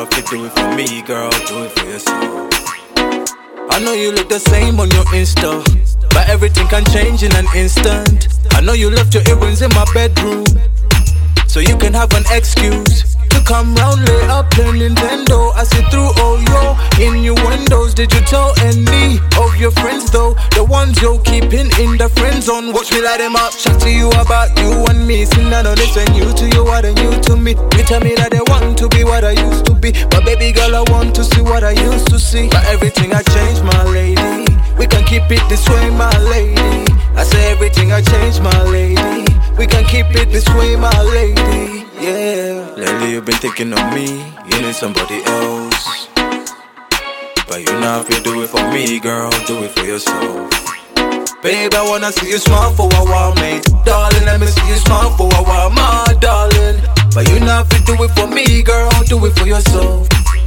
have to do it for me, girl, do it for yourself. I know you look the same on your Insta, but everything can change in an instant. I know you left your earrings in my bedroom, so you can have an excuse to come round, lay up, play Nintendo. I see through all your innuendos. Did you tell any of your friends though? The ones you're keeping in the friend zone. Watch me light them up, chat to you about you and me. See none of this when you to you, what are you to me? You tell me that they want to be what I used to be, but baby girl, I want to see what I used to see. But everything I changed, my lady. We can keep it this way, my lady. I say everything I changed, my lady. We can keep it this way, my lady. Yeah. Lately you've been thinking of me, you need somebody else, but you know if you do it for me, girl, do it for yourself. Babe, I wanna see you smile for a while, mate. Darling, let me see you smile for a while, my darling. But you know if you do it for me, girl, do it for yourself.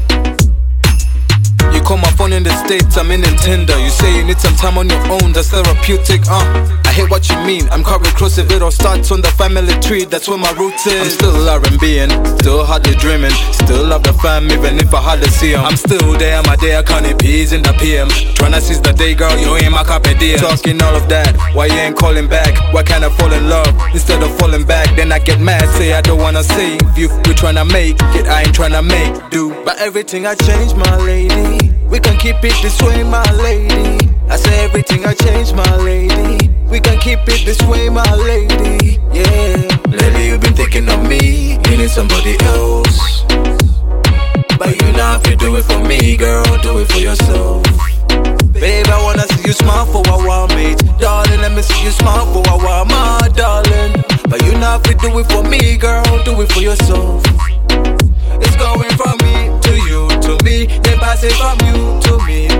You call my phone in the States, I'm in Nintendo. You say you need some time on your own, that's therapeutic, I hear what you mean, I'm coming close. If it all starts on the family tree, that's where my roots is. I'm still R&B'ing, still hardly dreaming, still love the fam even if I hardly see 'em. I'm still there, my day I counting peas in the PM. Tryna seize the day, girl, you ain't my carpe diem. Talking all of that, why you ain't calling back? Why can't I fall in love instead of falling back? Then I get mad, say I don't wanna save you. You tryna make it, I ain't tryna make do. But everything I changed, my lady. We can keep it this way, my lady. I say everything I changed, my lady. We can keep it this way, my lady. Yeah. Lately you've been thinking of me, you need somebody else, but you know if you do it for me, girl, do it for yourself. Babe, I wanna see you smile for a while, mate. Darling, let me see you smile for a while, my darling. But you know if you do it for me, girl, do it for yourself. It's going from me to you, to me, then pass it from you to me.